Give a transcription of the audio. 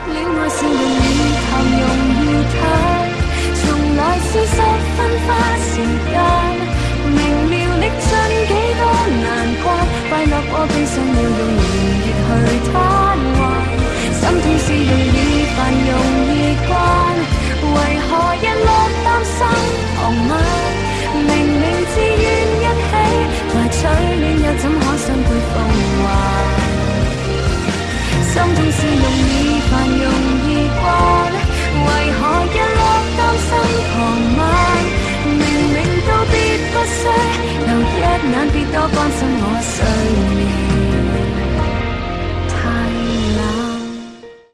戀愛是容易談容易嘆，從來是十分花時間，明了歷盡幾多難關，快樂過悲傷要用年月去攤還，心痛是容易煩容易慣，為何日落擔心傍晚，明明自願一起來取暖，又怎可相配風華，心痛是容